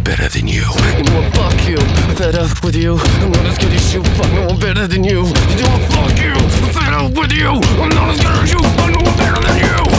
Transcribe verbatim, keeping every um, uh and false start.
better than you. You know what, fuck you, I'm fed up with you. I'm not as good as you, fuck no one better than you. You know what, fuck you, I'm fed up with you. I'm not as good as you, fuck no one better than you.